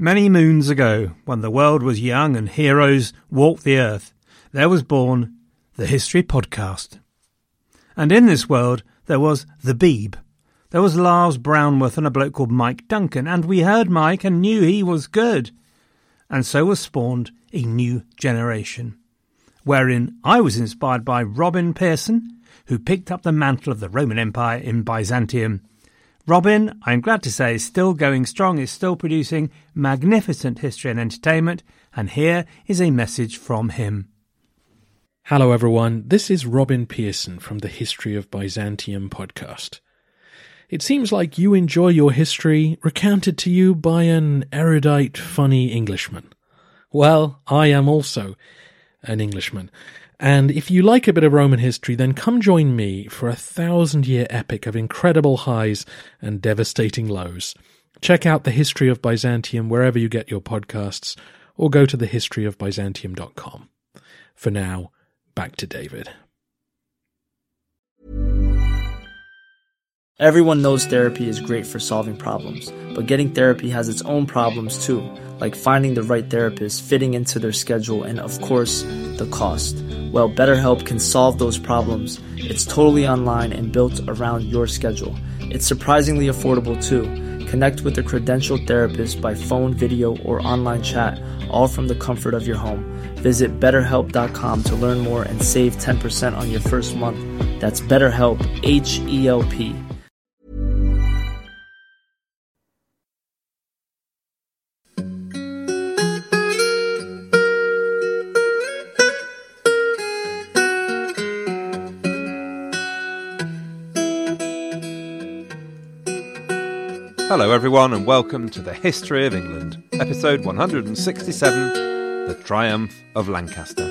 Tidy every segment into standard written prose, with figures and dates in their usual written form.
Many moons ago, when the world was young and heroes walked the earth, there was born the History Podcast. And in this world, there was the Beeb. There was Lars Brownworth and a bloke called Mike Duncan, and we heard Mike and knew he was good. And so was spawned a new generation, wherein I was inspired by Robin Pearson, who picked up the mantle of the Roman Empire in Byzantium. Robin, I'm glad to say, is still going strong, is still producing magnificent history and entertainment, and here is a message from him. Hello everyone, this is Robin Pearson from the History of Byzantium podcast. It seems like you enjoy your history recounted to you by an erudite, funny Englishman. Well, I am also an Englishman. And if you like a bit of Roman history, then come join me for a 1,000-year epic of incredible highs and devastating lows. Check out The History of Byzantium wherever you get your podcasts, or go to thehistoryofbyzantium.com. For now, back to David. Everyone knows therapy is great for solving problems, but getting therapy has its own problems too, like finding the right therapist, fitting into their schedule, and of course, the cost. Well, BetterHelp can solve those problems. It's totally online and built around your schedule. It's surprisingly affordable too. Connect with a credentialed therapist by phone, video, or online chat, all from the comfort of your home. Visit BetterHelp.com to learn more and save 10% on your first month. That's BetterHelp, H-E-L-P. Hello everyone and welcome to the History of England, episode 167, The Triumph of Lancaster.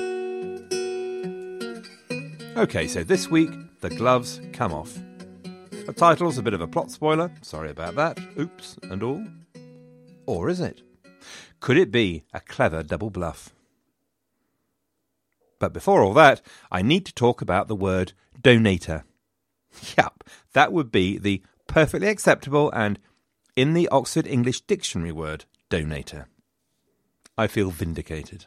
Okay, so this week, the gloves come off. The title's a bit of a plot spoiler, sorry about that, oops and all. Or is it? Could it be a clever double bluff? But before all that, I need to talk about the word donator. Yup, that would be the perfectly acceptable and in the Oxford English Dictionary word, donator. I feel vindicated.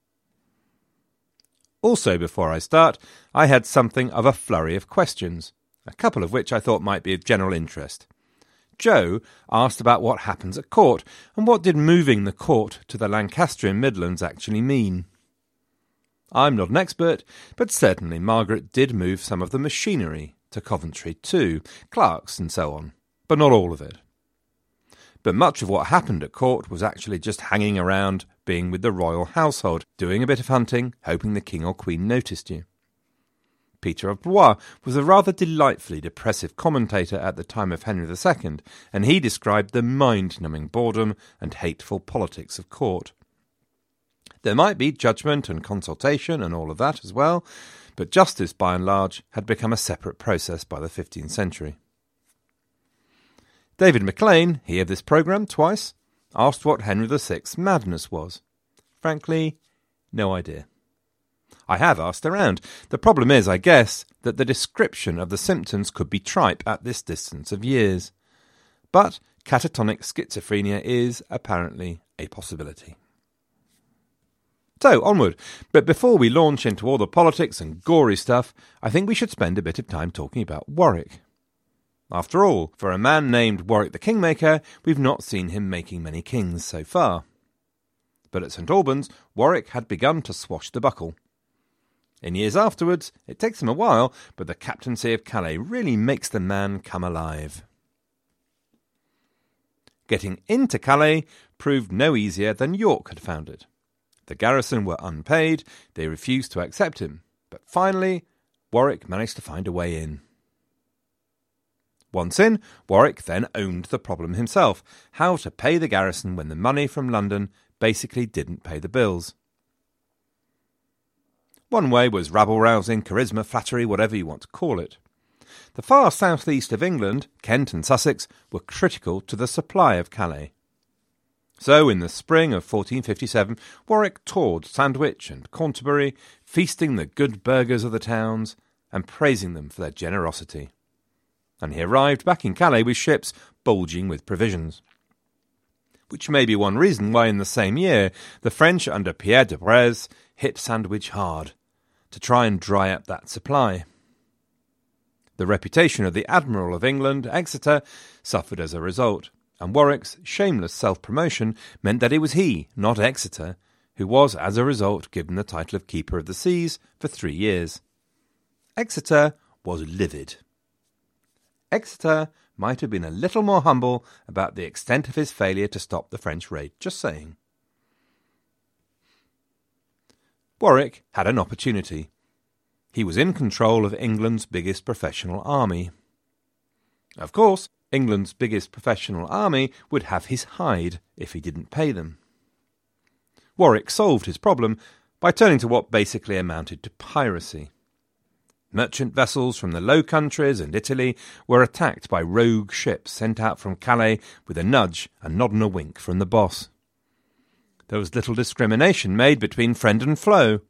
Also, before I start, I had something of a flurry of questions, a couple of which I thought might be of general interest. Joe asked about what happens at court, and what did moving the court to the Lancastrian Midlands actually mean. I'm not an expert, but certainly Margaret did move some of the machinery to Coventry too, clerks and so on, but not all of it. But much of what happened at court was actually just hanging around, being with the royal household, doing a bit of hunting, hoping the king or queen noticed you. Peter of Blois was a rather delightfully depressive commentator at the time of Henry II, and he described the mind-numbing boredom and hateful politics of court. There might be judgment and consultation and all of that as well, but justice, by and large, had become a separate process by the 15th century. David McLean, he of this programme twice, asked what Henry VI's madness was. Frankly, no idea. I have asked around. The problem is, I guess, that the description of the symptoms could be tripe at this distance of years. But catatonic schizophrenia is apparently a possibility. So, onward. But before we launch into all the politics and gory stuff, I think we should spend a bit of time talking about Warwick. After all, for a man named Warwick the Kingmaker, we've not seen him making many kings so far. But at St Albans, Warwick had begun to swashbuckle. In years afterwards, it takes him a while, but the captaincy of Calais really makes the man come alive. Getting into Calais proved no easier than York had found it. The garrison were unpaid, they refused to accept him, but finally, Warwick managed to find a way in. Once in, Warwick then owned the problem himself, how to pay the garrison when the money from London basically didn't pay the bills. One way was rabble-rousing, charisma, flattery, whatever you want to call it. The far southeast of England, Kent and Sussex, were critical to the supply of Calais. So, in the spring of 1457, Warwick toured Sandwich and Canterbury, feasting the good burghers of the towns and praising them for their generosity. And he arrived back in Calais with ships bulging with provisions. which may be one reason why in the same year the French under Pierre de Breze hit Sandwich hard, to try and dry up that supply. The reputation of the Admiral of England, Exeter, suffered as a result, and Warwick's shameless self-promotion meant that it was he, not Exeter, who was, as a result, given the title of Keeper of the Seas for 3 years. Exeter was livid. Exeter might have been a little more humble about the extent of his failure to stop the French raid, just saying. Warwick had an opportunity. He was in control of England's biggest professional army. Of course, England's biggest professional army would have his hide if he didn't pay them. Warwick solved his problem by turning to what basically amounted to piracy. Merchant vessels from the Low Countries and Italy were attacked by rogue ships sent out from Calais with a nudge, a nod and a wink from the boss. There was little discrimination made between friend and foe.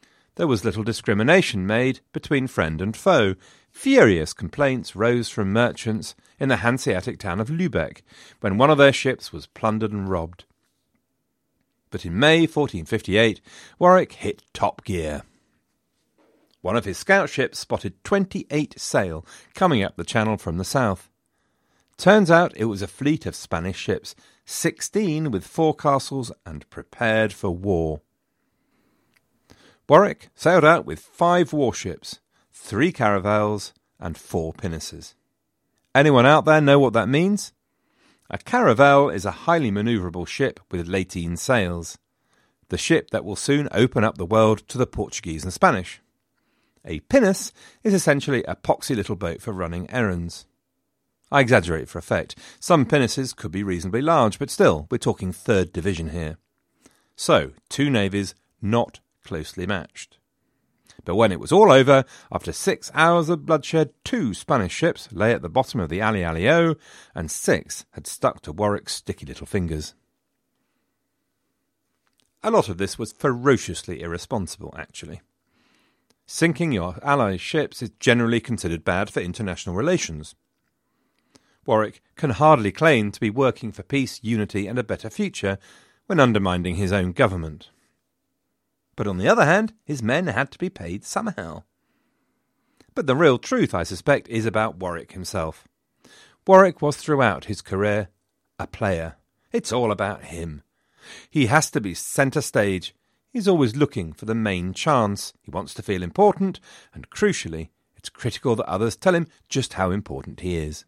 Furious complaints rose from merchants in the Hanseatic town of Lübeck when one of their ships was plundered and robbed. But in May 1458, Warwick hit top gear. One of his scout ships spotted 28 sail coming up the channel from the south. Turns out it was a fleet of Spanish ships, 16 with forecastles and prepared for war. Warwick sailed out with 5 warships, 3 caravels and 4 pinnaces. Anyone out there know what that means? A caravel is a highly manoeuvrable ship with lateen sails. The ship that will soon open up the world to the Portuguese and Spanish. A pinnace is essentially a poxy little boat for running errands. I exaggerate for effect. Some pinnaces could be reasonably large, but still, we're talking 3rd division here. So, 2 navies not closely matched. But when it was all over, after 6 hours of bloodshed, 2 Spanish ships lay at the bottom of the Allialio, and 6 had stuck to Warwick's sticky little fingers. A lot of this was ferociously irresponsible, actually. Sinking your allies' ships is generally considered bad for international relations. Warwick can hardly claim to be working for peace, unity and a better future when undermining his own government. But on the other hand, his men had to be paid somehow. But the real truth, I suspect, is about Warwick himself. Warwick was throughout his career a player. It's all about him. He has to be centre stage. He's always looking for the main chance. He wants to feel important, and crucially, it's critical that others tell him just how important he is.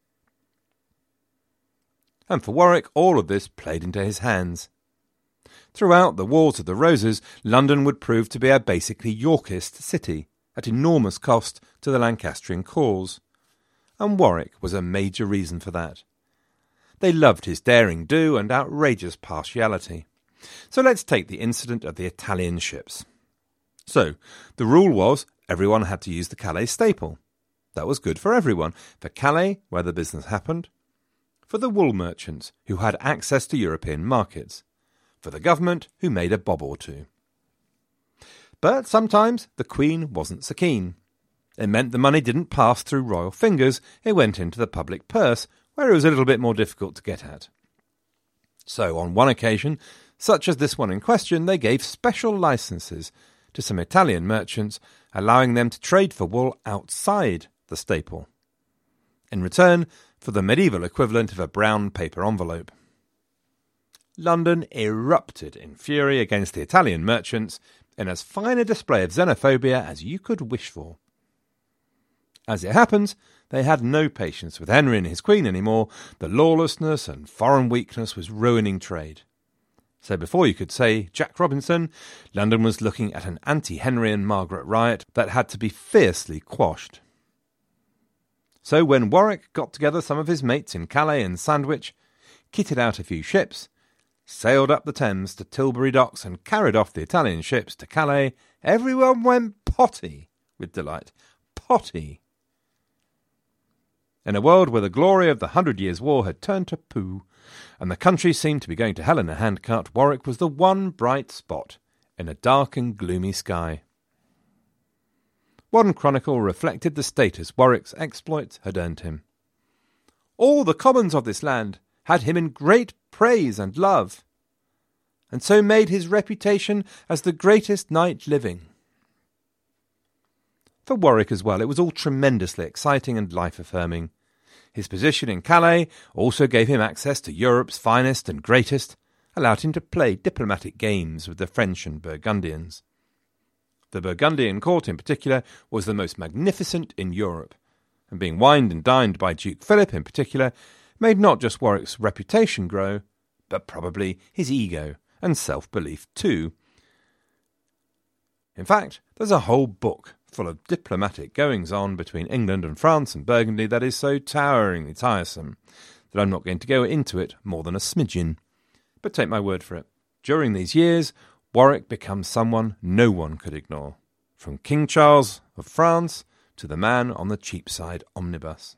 And for Warwick, all of this played into his hands. Throughout the Wars of the Roses, London would prove to be a basically Yorkist city, at enormous cost to the Lancastrian cause. And Warwick was a major reason for that. They loved his daring do and outrageous partiality. So let's take the incident of the Italian ships. So, the rule was everyone had to use the Calais staple. That was good for everyone. For Calais, where the business happened. For the wool merchants, who had access to European markets. For the government, who made a bob or two. But sometimes the Queen wasn't so keen. It meant the money didn't pass through royal fingers, it went into the public purse, where it was a little bit more difficult to get at. So, on one occasion, such as this one in question, they gave special licenses to some Italian merchants, allowing them to trade for wool outside the staple, in return for the medieval equivalent of a brown paper envelope. London erupted in fury against the Italian merchants in as fine a display of xenophobia as you could wish for. As it happens, they had no patience with Henry and his queen anymore. The lawlessness and foreign weakness was ruining trade. So before you could say Jack Robinson, London was looking at an anti-Henry and Margaret riot that had to be fiercely quashed. So when Warwick got together some of his mates in Calais and Sandwich, kitted out a few ships, sailed up the Thames to Tilbury docks and carried off the Italian ships to Calais, everyone went potty with delight. Potty. In a world where the glory of the 100 Years' War had turned to poo, and the country seemed to be going to hell in a handcart, Warwick was the one bright spot in a dark and gloomy sky. One chronicle reflected the status Warwick's exploits had earned him. All the commons of this land had him in great praise and love, and so made his reputation as the greatest knight living. For Warwick as well, it was all tremendously exciting and life-affirming. His position in Calais also gave him access to Europe's finest and greatest, allowed him to play diplomatic games with the French and Burgundians. The Burgundian court in particular was the most magnificent in Europe, and being wined and dined by Duke Philip in particular made not just Warwick's reputation grow, but probably his ego and self-belief too. In fact, there's a whole book full of diplomatic goings-on between England and France and Burgundy that is so toweringly tiresome that I'm not going to go into it more than a smidgen. But take my word for it, during these years, Warwick becomes someone no one could ignore, from King Charles of France to the man on the Cheapside omnibus.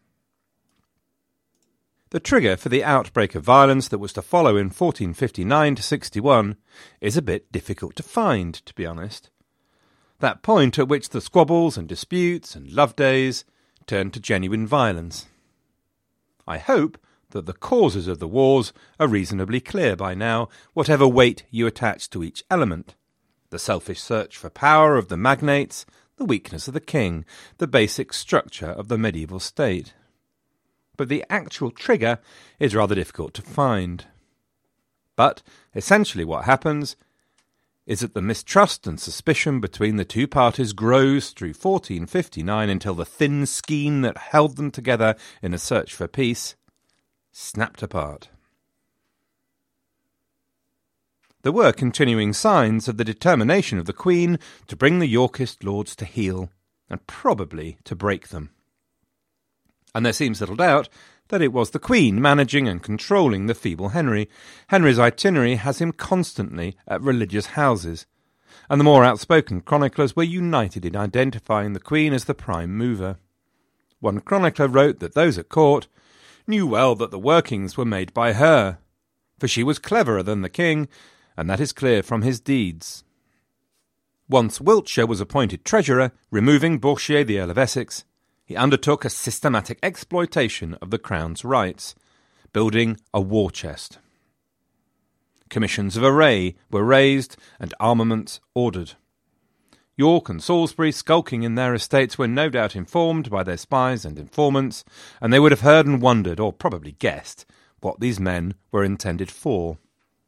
The trigger for the outbreak of violence that was to follow in 1459-61 is a bit difficult to find, to be honest. That point at which the squabbles and disputes and love days turned to genuine violence. I hope that the causes of the wars are reasonably clear by now, whatever weight you attach to each element. The selfish search for power of the magnates, the weakness of the king, the basic structure of the medieval state. But the actual trigger is rather difficult to find. But essentially what happens is that the mistrust and suspicion between the two parties grows through 1459 until the thin skein that held them together in a search for peace snapped apart. There were continuing signs of the determination of the Queen to bring the Yorkist lords to heel, and probably to break them. And there seems little doubt that it was the Queen managing and controlling the feeble Henry. Henry's itinerary has him constantly at religious houses, and the more outspoken chroniclers were united in identifying the Queen as the prime mover. One chronicler wrote that those at court knew well that the workings were made by her, for she was cleverer than the king, and that is clear from his deeds. Once Wiltshire was appointed treasurer, removing Bourchier the Earl of Essex, he undertook a systematic exploitation of the Crown's rights, building a war chest. Commissions of array were raised and armaments ordered. York and Salisbury, skulking in their estates, were no doubt informed by their spies and informants, and they would have heard and wondered, or probably guessed, what these men were intended for.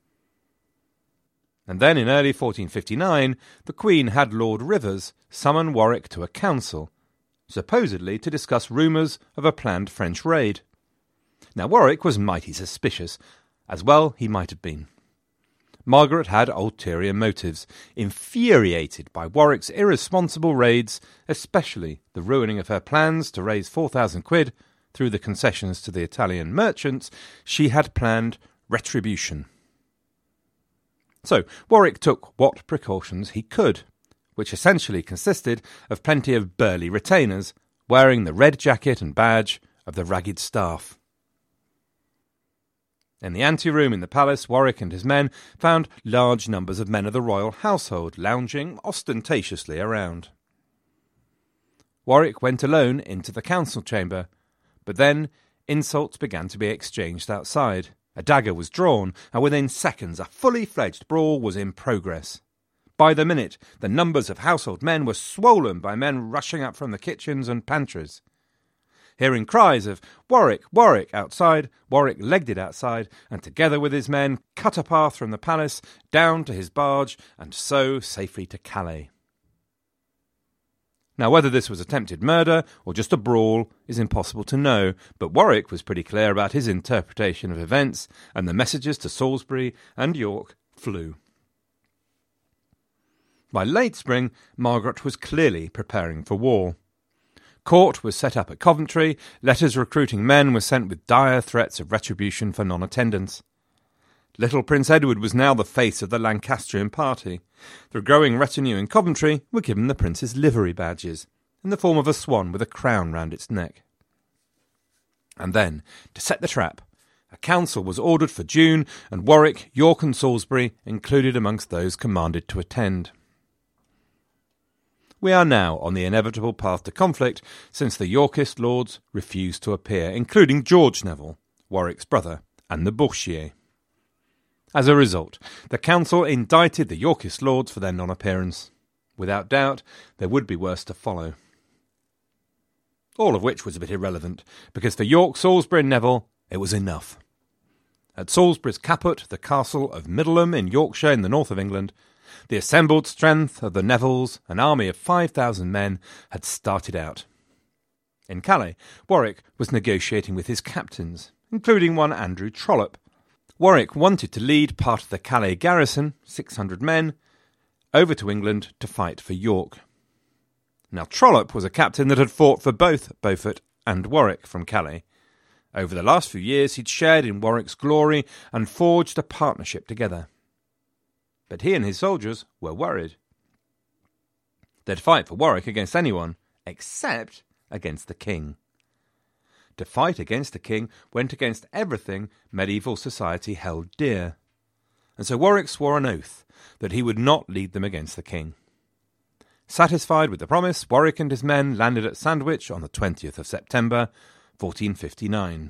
And then in early 1459, the Queen had Lord Rivers summon Warwick to a council, supposedly to discuss rumours of a planned French raid. Now Warwick was mighty suspicious, as well he might have been. Margaret had ulterior motives, infuriated by Warwick's irresponsible raids, especially the ruining of her plans to raise 4,000 quid through the concessions to the Italian merchants. She had planned retribution. So Warwick took what precautions he could, which essentially consisted of plenty of burly retainers, wearing the red jacket and badge of the Ragged Staff. In the anteroom in the palace, Warwick and his men found large numbers of men of the royal household lounging ostentatiously around. Warwick went alone into the council chamber, but then insults began to be exchanged outside. A dagger was drawn, and within seconds a fully fledged brawl was in progress. By the minute, the numbers of household men were swollen by men rushing up from the kitchens and pantries. Hearing cries of "Warwick, Warwick" outside, Warwick legged it outside, and together with his men cut a path from the palace down to his barge, and so safely to Calais. Now, whether this was attempted murder or just a brawl is impossible to know, but Warwick was pretty clear about his interpretation of events, and the messages to Salisbury and York flew. By late spring, Margaret was clearly preparing for war. Court was set up at Coventry, letters recruiting men were sent with dire threats of retribution for non-attendance. Little Prince Edward was now the face of the Lancastrian party. The growing retinue in Coventry were given the prince's livery badges, in the form of a swan with a crown round its neck. And then, to set the trap, a council was ordered for June, and Warwick, York and Salisbury included amongst those commanded to attend. We are now on the inevitable path to conflict, since the Yorkist lords refused to appear, including George Neville, Warwick's brother, and the Bourchier. As a result, the council indicted the Yorkist lords for their non-appearance. Without doubt, there would be worse to follow. All of which was a bit irrelevant, because for York, Salisbury and Neville, it was enough. At Salisbury's caput, the castle of Middleham in Yorkshire in the north of England, the assembled strength of the Nevilles, an army of 5,000 men, had started out. In Calais, Warwick was negotiating with his captains, including one Andrew Trollope. Warwick wanted to lead part of the Calais garrison, 600 men, over to England to fight for York. Now Trollope was a captain that had fought for both Beaufort and Warwick from Calais. Over the last few years he'd shared in Warwick's glory and forged a partnership together. But he and his soldiers were worried. They'd fight for Warwick against anyone, except against the king. To fight against the king went against everything medieval society held dear, and so Warwick swore an oath that he would not lead them against the king. Satisfied with the promise, Warwick and his men landed at Sandwich on the 20th of September, 1459.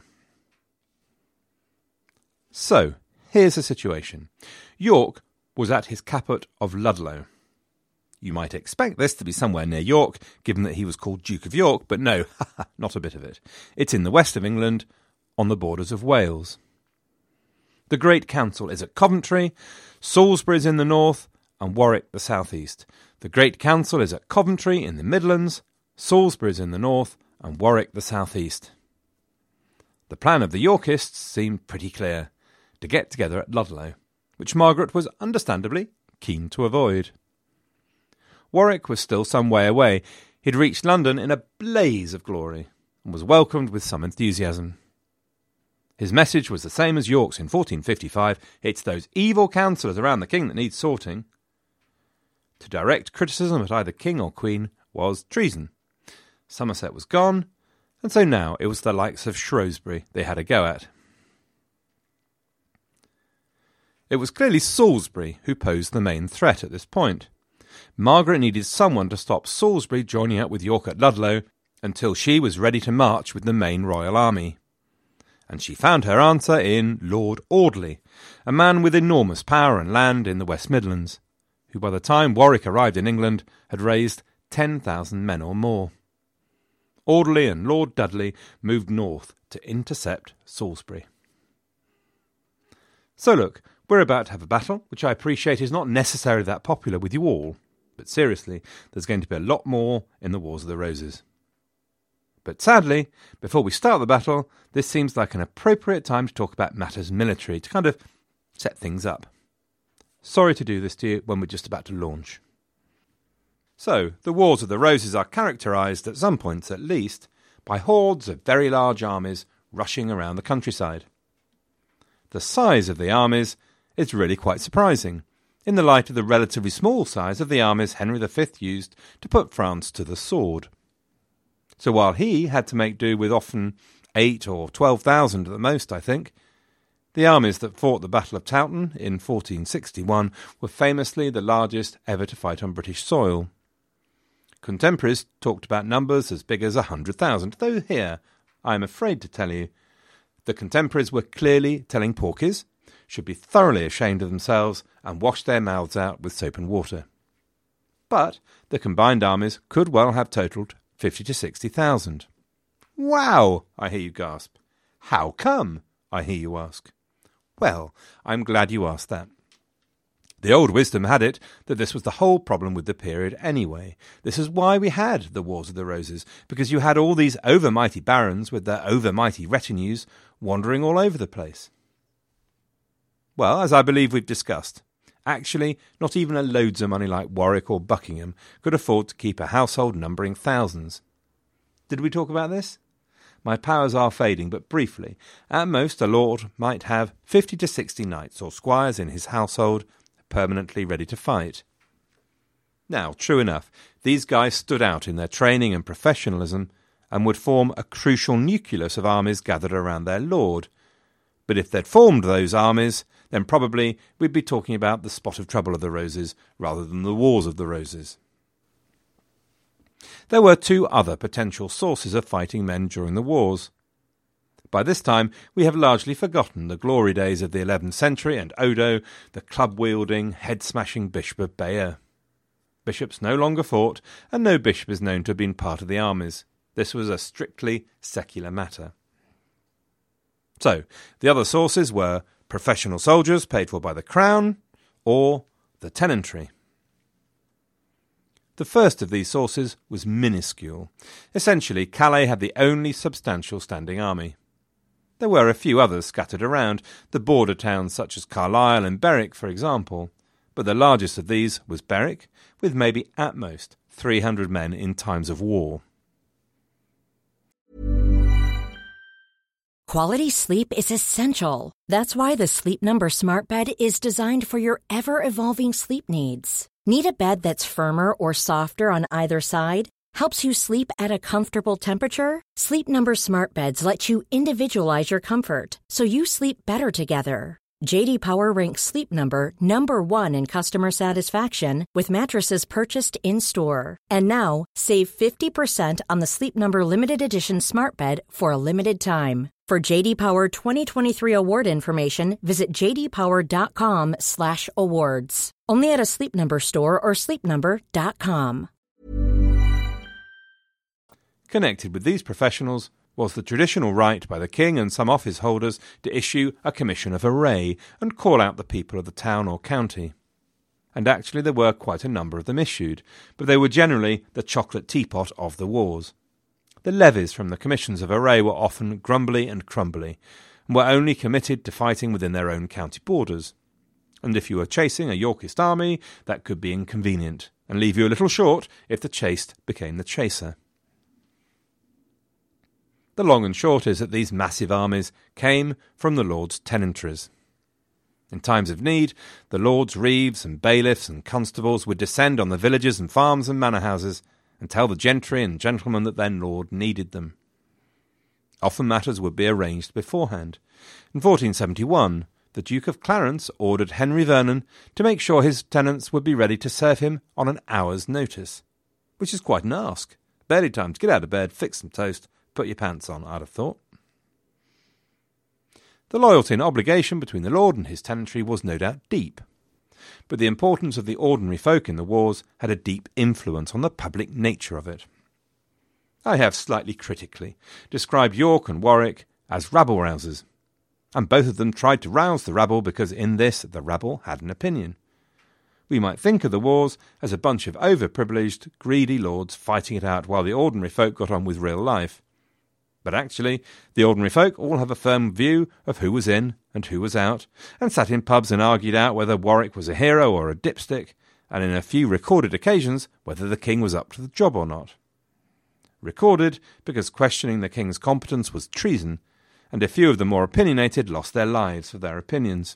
So, here's the situation. York was at his caput of Ludlow. You might expect this to be somewhere near York, given that he was called Duke of York, but no, not a bit of it. It's in the west of England, on the borders of Wales. The Great Council is at Coventry, Salisbury is in the north, and Warwick the southeast. The Great Council is at Coventry in the Midlands, Salisbury is in the north, and Warwick the southeast. The plan of the Yorkists seemed pretty clear, to get together at Ludlow, which Margaret was understandably keen to avoid. Warwick was still some way away. He'd reached London in a blaze of glory, and was welcomed with some enthusiasm. His message was the same as York's in 1455, it's those evil councillors around the king that need sorting. To direct criticism at either king or queen was treason. Somerset was gone, and so now it was the likes of Shrewsbury they had a go at. It was clearly Salisbury who posed the main threat at this point. Margaret needed someone to stop Salisbury joining up with York at Ludlow until she was ready to march with the main royal army. And she found her answer in Lord Audley, a man with enormous power and land in the West Midlands, who by the time Warwick arrived in England had raised 10,000 men or more. Audley and Lord Dudley moved north to intercept Salisbury. So look, we're about to have a battle, which I appreciate is not necessarily that popular with you all, but seriously, there's going to be a lot more in the Wars of the Roses. But sadly, before we start the battle, this seems like an appropriate time to talk about matters military, to kind of set things up. Sorry to do this to you when we're just about to launch. So, the Wars of the Roses are characterised, at some points at least, by hordes of very large armies rushing around the countryside. The size of the armies is really quite surprising, in the light of the relatively small size of the armies Henry V used to put France to the sword. So while he had to make do with often 8 or 12,000 at the most, I think, the armies that fought the Battle of Towton in 1461 were famously the largest ever to fight on British soil. Contemporaries talked about numbers as big as 100,000, though here, I am afraid to tell you, the contemporaries were clearly telling porkies, should be thoroughly ashamed of themselves and wash their mouths out with soap and water. But the combined armies could well have totalled 50 to 60,000. Wow, I hear you gasp. How come, I hear you ask. Well, I'm glad you asked that. The old wisdom had it that this was the whole problem with the period anyway. This is why we had the Wars of the Roses, because you had all these overmighty barons with their overmighty retinues wandering all over the place. Well, as I believe we've discussed, actually not even a loads of money like Warwick or Buckingham could afford to keep a household numbering thousands. Did we talk about this? My powers are fading, but briefly, at most a lord might have 50 to 60 knights or squires in his household permanently ready to fight. Now, true enough, these guys stood out in their training and professionalism and would form a crucial nucleus of armies gathered around their lord. But if they'd formed those armies, then probably we'd be talking about the Spot of Trouble of the Roses rather than the Wars of the Roses. There were two other potential sources of fighting men during the wars. By this time, we have largely forgotten the glory days of the 11th century and Odo, the club-wielding, head-smashing Bishop of Bayeux. Bishops no longer fought, and no bishop is known to have been part of the armies. This was a strictly secular matter. So, the other sources were professional soldiers paid for by the crown, or the tenantry. The first of these sources was minuscule. Essentially, Calais had the only substantial standing army. There were a few others scattered around, the border towns such as Carlisle and Berwick, for example, but the largest of these was Berwick, with maybe at most 300 men in times of war. Quality sleep is essential. That's why the Sleep Number Smart Bed is designed for your ever-evolving sleep needs. Need a bed that's firmer or softer on either side? Helps you sleep at a comfortable temperature? Sleep Number Smart Beds let you individualize your comfort, so you sleep better together. J.D. Power ranks Sleep Number number 1 in customer satisfaction with mattresses purchased in-store. And now, save 50% on the Sleep Number Limited Edition Smart Bed for a limited time. For J.D. Power 2023 award information, visit jdpower.com/awards. Only at a Sleep Number store or sleepnumber.com. Connected with these professionals was the traditional right by the king and some office holders to issue a commission of array and call out the people of the town or county. And actually there were quite a number of them issued, but they were generally the chocolate teapot of the wars. The levies from the commissions of array were often grumbly and crumbly, and were only committed to fighting within their own county borders. And if you were chasing a Yorkist army, that could be inconvenient, and leave you a little short if the chased became the chaser. The long and short is that these massive armies came from the lords' tenantries. In times of need, the lords' reeves and bailiffs and constables would descend on the villages and farms and manor houses and tell the gentry and gentlemen that their lord needed them. Often matters would be arranged beforehand. In 1471, the Duke of Clarence ordered Henry Vernon to make sure his tenants would be ready to serve him on an hour's notice, which is quite an ask. Barely time to get out of bed, fix some toast, put your pants on, I'd have thought. The loyalty and obligation between the lord and his tenantry was no doubt deep, but the importance of the ordinary folk in the wars had a deep influence on the public nature of it. I have slightly critically described York and Warwick as rabble-rousers, and both of them tried to rouse the rabble because in this the rabble had an opinion. We might think of the wars as a bunch of overprivileged, greedy lords fighting it out while the ordinary folk got on with real life. But actually, the ordinary folk all have a firm view of who was in and who was out, and sat in pubs and argued out whether Warwick was a hero or a dipstick, and in a few recorded occasions whether the king was up to the job or not. Recorded because questioning the king's competence was treason, and a few of the more opinionated lost their lives for their opinions.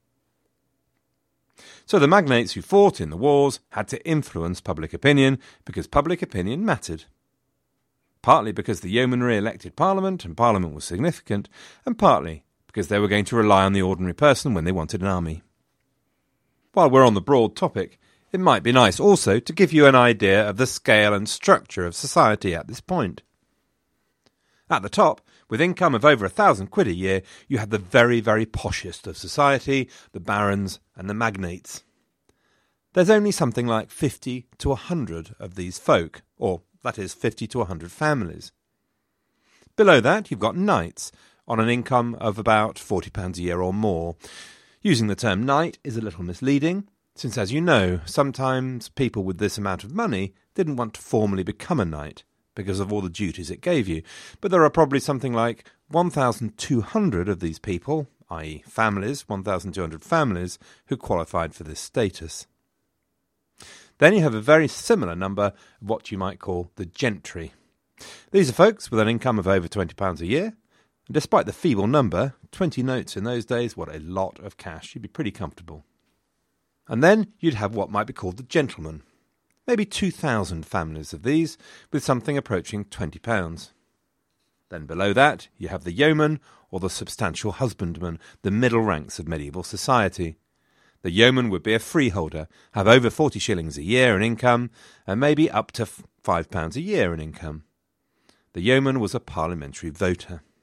So the magnates who fought in the wars had to influence public opinion because public opinion mattered. Partly because the yeomanry elected Parliament and Parliament was significant, and partly because they were going to rely on the ordinary person when they wanted an army. While we're on the broad topic, it might be nice also to give you an idea of the scale and structure of society at this point. At the top, with income of over £1,000 a year, you had the very, very poshest of society, the barons and the magnates. There's only something like 50 to 100 of these folk, or that is 50 to 100 families. Below that, you've got knights, on an income of about £40 a year or more. Using the term knight is a little misleading, since, as you know, sometimes people with this amount of money didn't want to formally become a knight because of all the duties it gave you. But there are probably something like 1,200 of these people, i.e. families, 1,200 families, who qualified for this status. Then you have a very similar number of what you might call the gentry. These are folks with an income of over £20 a year, and despite the feeble number, 20 notes in those days, what a lot of cash, you'd be pretty comfortable. And then you'd have what might be called the gentlemen, maybe 2,000 families of these, with something approaching £20. Then below that, you have the yeoman, or the substantial husbandman, the middle ranks of medieval society. The yeoman would be a freeholder, have over 40 shillings a year in income, and maybe up to £5 a year in income. The yeoman was a parliamentary voter.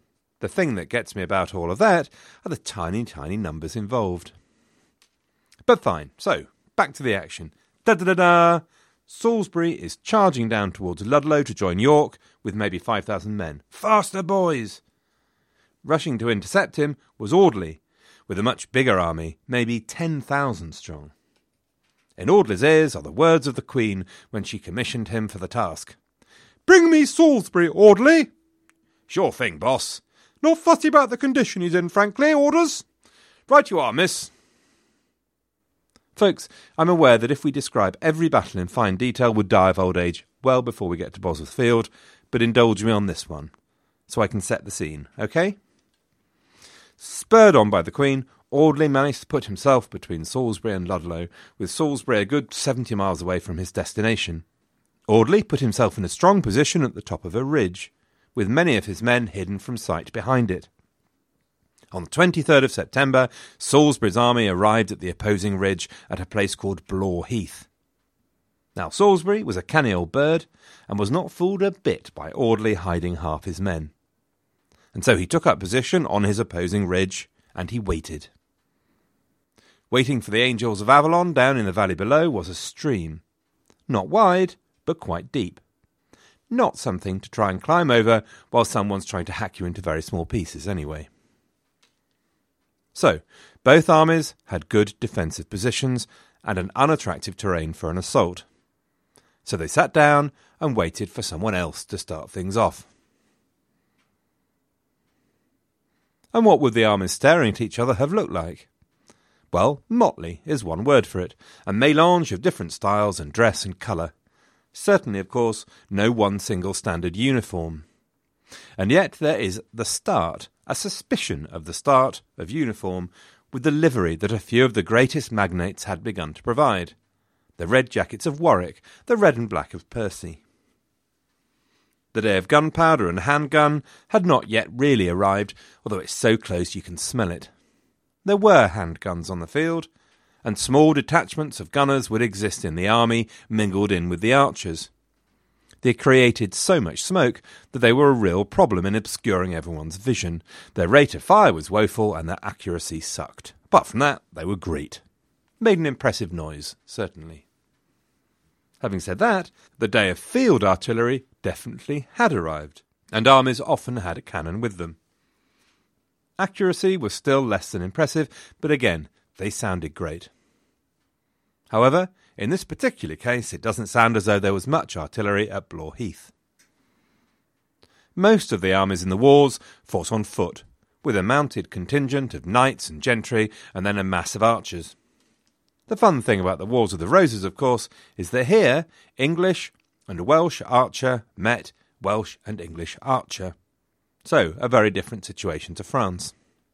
The thing that gets me about all of that are the tiny, tiny numbers involved. But fine, so, back to the action. Da-da-da-da! Salisbury is charging down towards Ludlow to join York with maybe 5,000 men. Faster, boys! Rushing to intercept him was Audley, with a much bigger army, maybe 10,000 strong. In Audley's ears are the words of the Queen when she commissioned him for the task. "Bring me Salisbury, Audley!" "Sure thing, boss. Not fussy about the condition he's in, frankly. Orders?" "Right you are, miss." Folks, I'm aware that if we describe every battle in fine detail, we'd die of old age well before we get to Bosworth Field, but indulge me on this one, so I can set the scene, okay? Spurred on by the Queen, Audley managed to put himself between Salisbury and Ludlow, with Salisbury a good 70 miles away from his destination. Audley put himself in a strong position at the top of a ridge, with many of his men hidden from sight behind it. On the 23rd of September, Salisbury's army arrived at the opposing ridge at a place called Blore Heath. Now, Salisbury was a canny old bird, and was not fooled a bit by Audley hiding half his men. And so he took up position on his opposing ridge, and he waited. Waiting for the Angels of Avalon down in the valley below was a stream. Not wide, but quite deep. Not something to try and climb over while someone's trying to hack you into very small pieces anyway. So, both armies had good defensive positions and an unattractive terrain for an assault. So they sat down and waited for someone else to start things off. And what would the armies staring at each other have looked like? Well, motley is one word for it, a mélange of different styles and dress and colour. Certainly, of course, no one single standard uniform. And yet there is the start, a suspicion of the start, of uniform, with the livery that a few of the greatest magnates had begun to provide. The red jackets of Warwick, the red and black of Percy. The day of gunpowder and handgun had not yet really arrived, although it's so close you can smell it. There were handguns on the field, and small detachments of gunners would exist in the army, mingled in with the archers. They created so much smoke that they were a real problem in obscuring everyone's vision. Their rate of fire was woeful, and their accuracy sucked. Apart from that, they were great. Made an impressive noise, certainly. Having said that, the day of field artillery definitely had arrived, and armies often had a cannon with them. Accuracy was still less than impressive, but again, they sounded great. However, in this particular case, it doesn't sound as though there was much artillery at Blore Heath. Most of the armies in the wars fought on foot, with a mounted contingent of knights and gentry, and then a mass of archers. The fun thing about the Wars of the Roses, of course, is that here, English and a Welsh archer met Welsh and English archer. So, a very different situation to France.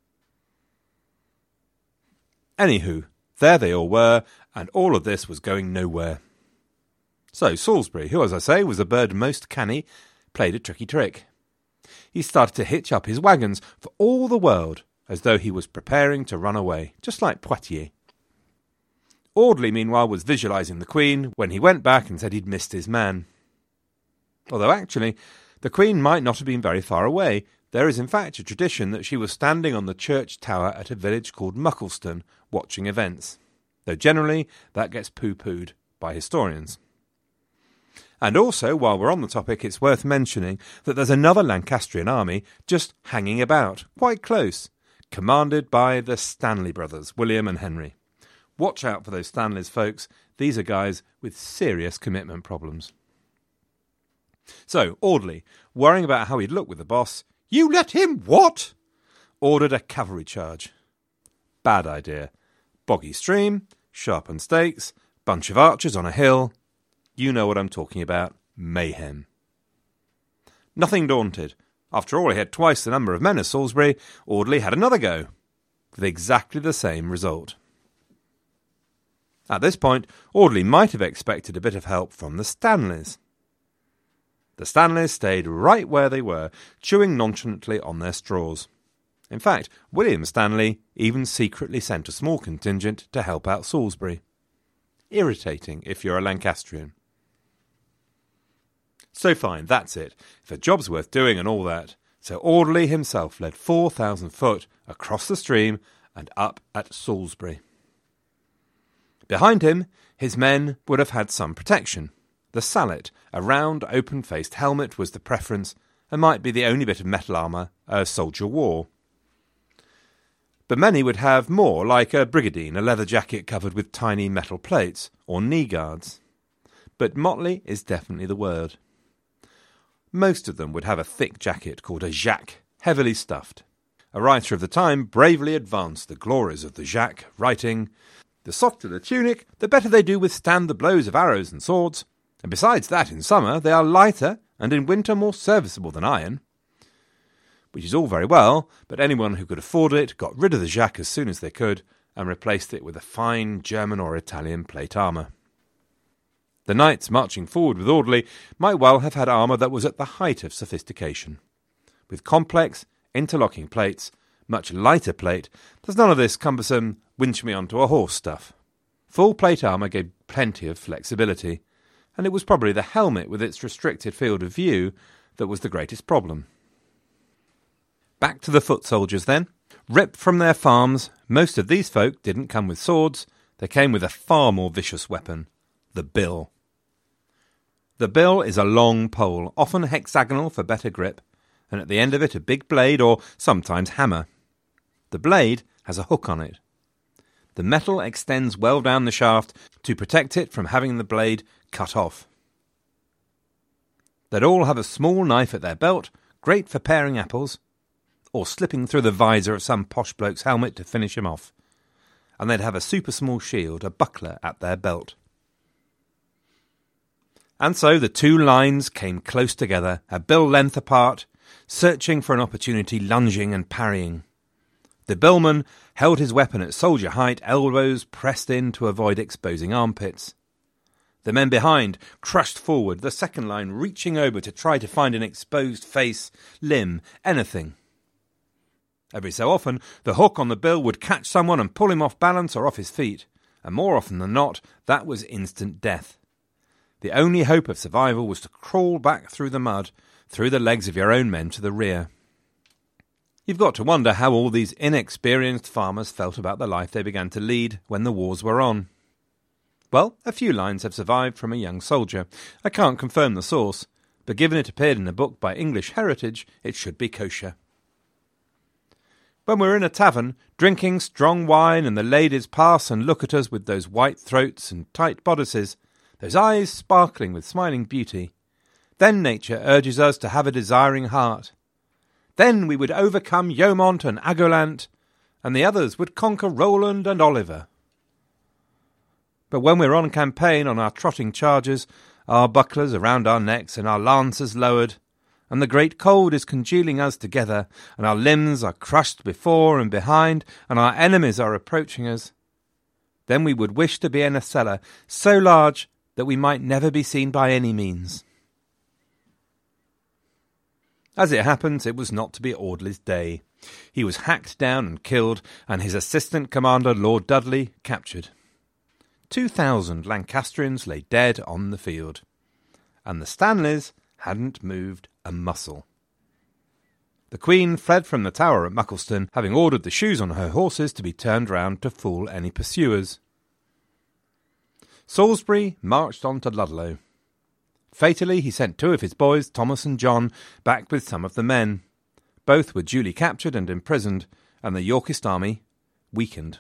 Anywho, there they all were, and all of this was going nowhere. So Salisbury, who, as I say, was a bird most canny, played a tricky trick. He started to hitch up his wagons for all the world as though he was preparing to run away, just like Poitiers. Audley, meanwhile, was visualising the Queen when he went back and said he'd missed his man. Although actually, the Queen might not have been very far away. There is in fact a tradition that she was standing on the church tower at a village called Muckleston, watching events, though generally that gets pooh-poohed by historians. And also, while we're on the topic, it's worth mentioning that there's another Lancastrian army just hanging about, quite close, commanded by the Stanley brothers, William and Henry. Watch out for those Stanleys, folks. These are guys with serious commitment problems. So, Audley, worrying about how he'd look with the boss, "You let him what?" ordered a cavalry charge. Bad idea. Boggy stream, sharpened stakes, bunch of archers on a hill. You know what I'm talking about. Mayhem. Nothing daunted. After all, he had twice the number of men as Salisbury. Audley had another go, with exactly the same result. At this point, Audley might have expected a bit of help from the Stanleys. The Stanleys stayed right where they were, chewing nonchalantly on their straws. In fact, William Stanley even secretly sent a small contingent to help out Salisbury. Irritating if you're a Lancastrian. So fine, that's it. If a job's worth doing and all that, So Audley himself led 4,000 foot across the stream and up at Salisbury. Behind him, his men would have had some protection. The sallet, a round, open-faced helmet, was the preference and might be the only bit of metal armour a soldier wore. But many would have more, like a brigandine, a leather jacket covered with tiny metal plates, or knee guards. But motley is definitely the word. Most of them would have a thick jacket called a jacque, heavily stuffed. A writer of the time bravely advanced the glories of the jacque, writing, "The softer the tunic, the better they do withstand the blows of arrows and swords, and besides that in summer they are lighter and in winter more serviceable than iron." Which is all very well, but anyone who could afford it got rid of the jacque as soon as they could and replaced it with a fine German or Italian plate armour. The knights marching forward with Audley might well have had armour that was at the height of sophistication. With complex, interlocking plates, much lighter plate, there's none of this cumbersome winch me onto a horse stuff. Full plate armour gave plenty of flexibility, and it was probably the helmet with its restricted field of view that was the greatest problem. Back to the foot soldiers then. Ripped from their farms, most of these folk didn't come with swords, they came with a far more vicious weapon, the bill. The bill is a long pole, often hexagonal for better grip, and at the end of it a big blade or sometimes hammer. The blade has a hook on it. The metal extends well down the shaft to protect it from having the blade cut off. They'd all have a small knife at their belt, great for paring apples, or slipping through the visor of some posh bloke's helmet to finish him off. And they'd have a super small shield, a buckler, at their belt. And so the two lines came close together, a bill length apart, searching for an opportunity, lunging and parrying. The billman held his weapon at soldier height, elbows pressed in to avoid exposing armpits. The men behind crushed forward, the second line reaching over to try to find an exposed face, limb, anything. Every so often, the hook on the bill would catch someone and pull him off balance or off his feet, and more often than not, that was instant death. The only hope of survival was to crawl back through the mud, through the legs of your own men to the rear. You've got to wonder how all these inexperienced farmers felt about the life they began to lead when the wars were on. Well, a few lines have survived from a young soldier. I can't confirm the source, but given it appeared in a book by English Heritage, it should be kosher. When we're in a tavern, drinking strong wine, and the ladies pass and look at us with those white throats and tight bodices, those eyes sparkling with smiling beauty, then nature urges us to have a desiring heart. Then we would overcome Yeomont and Agolant, and the others would conquer Roland and Oliver. But when we're on campaign on our trotting chargers, our bucklers around our necks and our lances lowered, and the great cold is congealing us together, and our limbs are crushed before and behind, and our enemies are approaching us, then we would wish to be in a cellar so large that we might never be seen by any means. As it happens, it was not to be Audley's day. He was hacked down and killed, and his assistant commander, Lord Dudley, captured. 2,000 Lancastrians lay dead on the field, and the Stanleys hadn't moved a muscle. The Queen fled from the tower at Muckleston, having ordered the shoes on her horses to be turned round to fool any pursuers. Salisbury marched on to Ludlow. Fatally, he sent two of his boys, Thomas and John, back with some of the men. Both were duly captured and imprisoned, and the Yorkist army weakened.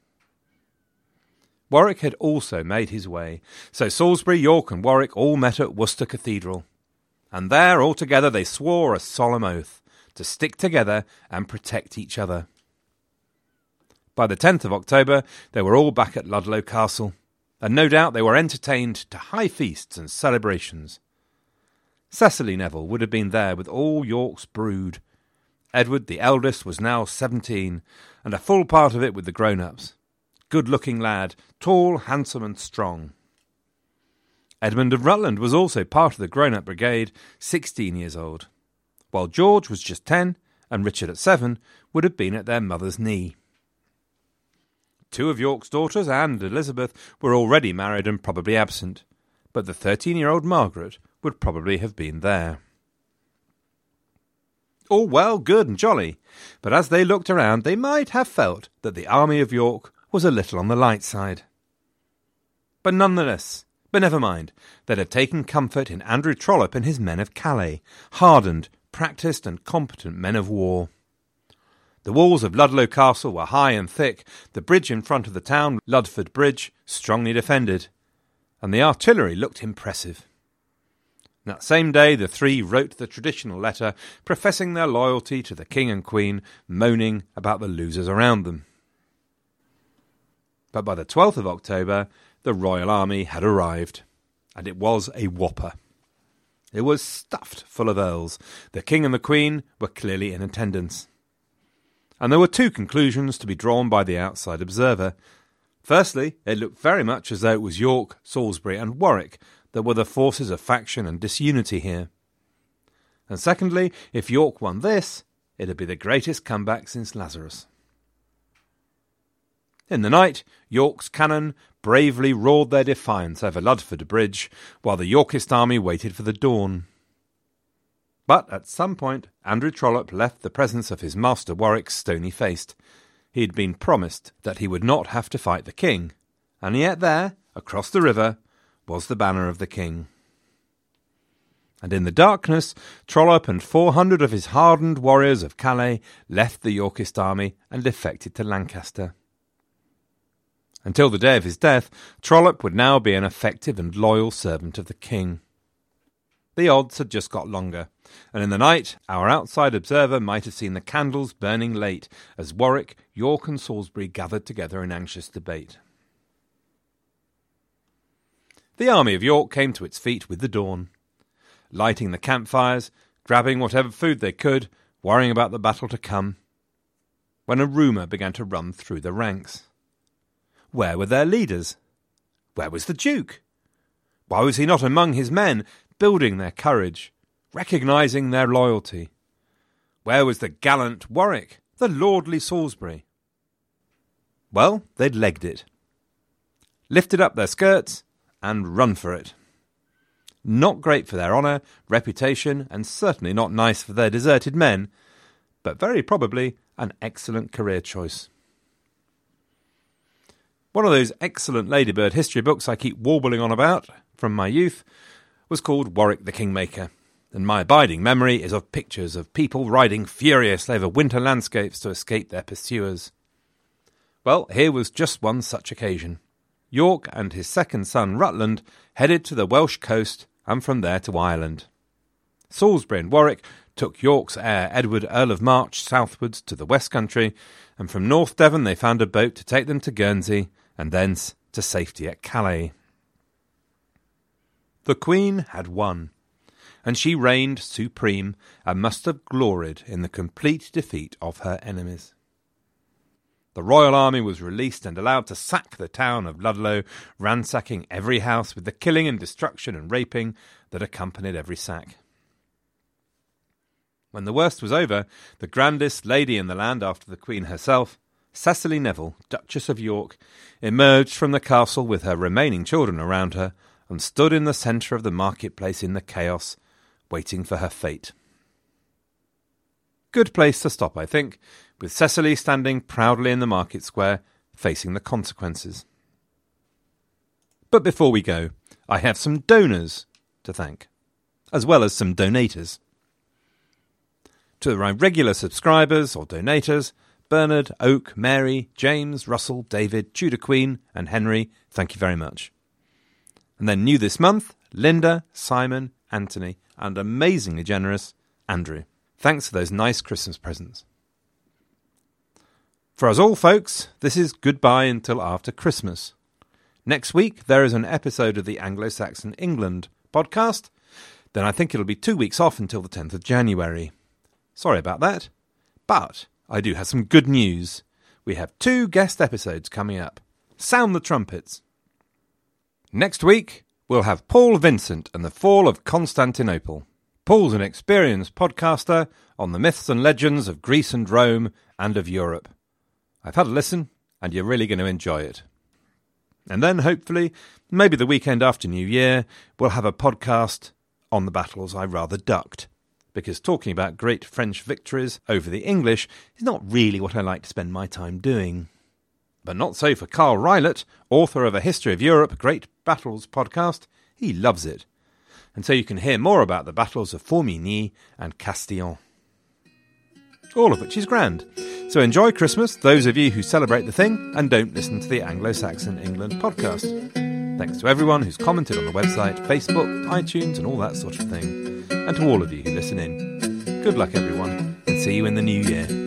Warwick had also made his way, so Salisbury, York and Warwick all met at Worcester Cathedral. And there, all together, they swore a solemn oath to stick together and protect each other. By the 10th of October, they were all back at Ludlow Castle, and no doubt they were entertained to high feasts and celebrations. Cecily Neville would have been there with all York's brood. Edward, the eldest, was now 17, and a full part of it with the grown-ups. Good-looking lad, tall, handsome and strong. Edmund of Rutland was also part of the grown-up brigade, 16 years old, while George was just 10 and Richard at 7 would have been at their mother's knee. Two of York's daughters, Anne and Elizabeth, were already married and probably absent, but the 13-year-old Margaret would probably have been there. All well, good and jolly, but as they looked around they might have felt that the army of York was a little on the light side. But never mind, they'd have taken comfort in Andrew Trollope and his men of Calais, hardened, practised and competent men of war. The walls of Ludlow Castle were high and thick, the bridge in front of the town, Ludford Bridge, strongly defended, and the artillery looked impressive. That same day the three wrote the traditional letter professing their loyalty to the King and Queen, moaning about the losers around them. But by the 12th of October, the Royal Army had arrived, and it was a whopper. It was stuffed full of earls. The King and the Queen were clearly in attendance. And there were two conclusions to be drawn by the outside observer. Firstly, it looked very much as though it was York, Salisbury and Warwick that were the forces of faction and disunity here. And secondly, if York won this, it'd be the greatest comeback since Lazarus. In the night, York's cannon bravely roared their defiance over Ludford Bridge, while the Yorkist army waited for the dawn. But at some point, Andrew Trollope left the presence of his master Warwick stony-faced. He had been promised that he would not have to fight the king, and yet there, across the river, was the banner of the king. And in the darkness, Trollope and 400 of his hardened warriors of Calais left the Yorkist army and defected to Lancaster. Until the day of his death, Trollope would now be an effective and loyal servant of the king. The odds had just got longer, and in the night our outside observer might have seen the candles burning late as Warwick, York and Salisbury gathered together in anxious debate. The army of York came to its feet with the dawn, lighting the campfires, grabbing whatever food they could, worrying about the battle to come, when a rumour began to run through the ranks. Where were their leaders? Where was the Duke? Why was he not among his men, building their courage, recognising their loyalty? Where was the gallant Warwick, the lordly Salisbury? Well, they'd legged it, lifted up their skirts, and run for it. Not great for their honour, reputation, and certainly not nice for their deserted men, but very probably an excellent career choice. One of those excellent Ladybird history books I keep warbling on about from my youth was called Warwick the Kingmaker, and my abiding memory is of pictures of people riding furiously over winter landscapes to escape their pursuers. Well, here was just one such occasion. York and his second son Rutland headed to the Welsh coast and from there to Ireland. Salisbury and Warwick took York's heir Edward Earl of March southwards to the West Country, and from North Devon they found a boat to take them to Guernsey and thence to safety at Calais. The Queen had won, and she reigned supreme and must have gloried in the complete defeat of her enemies. The royal army was released and allowed to sack the town of Ludlow, ransacking every house with the killing and destruction and raping that accompanied every sack. When the worst was over, the grandest lady in the land after the Queen herself, Cecily Neville, Duchess of York, emerged from the castle with her remaining children around her and stood in the centre of the marketplace in the chaos, waiting for her fate. Good place to stop, I think, with Cecily standing proudly in the market square, facing the consequences. But before we go, I have some donors to thank, as well as some donators. To my regular subscribers or donators, Bernard, Oak, Mary, James, Russell, David, Tudor Queen and Henry, thank you very much. And then new this month, Linda, Simon, Anthony, and amazingly generous, Andrew. Thanks for those nice Christmas presents. For us all, folks, this is goodbye until after Christmas. Next week, there is an episode of the Anglo-Saxon England podcast. Then I think it'll be 2 weeks off until the 10th of January. Sorry about that, but I do have some good news. We have 2 guest episodes coming up. Sound the trumpets. Next week, we'll have Paul Vincent and the Fall of Constantinople. Paul's an experienced podcaster on the myths and legends of Greece and Rome and of Europe. I've had a listen, and you're really going to enjoy it. And then, hopefully, maybe the weekend after New Year, we'll have a podcast on the battles I rather ducked, because talking about great French victories over the English is not really what I like to spend my time doing. But not so for Carl Rylott, author of A History of Europe, Great Battles podcast. He loves it. And so you can hear more about the battles of Formigny and Castillon. All of which is grand. So enjoy Christmas, those of you who celebrate the thing and don't listen to the Anglo-Saxon England podcast. Thanks to everyone who's commented on the website, Facebook, iTunes and all that sort of thing. And to all of you who listen in. Good luck everyone, and see you in the new year.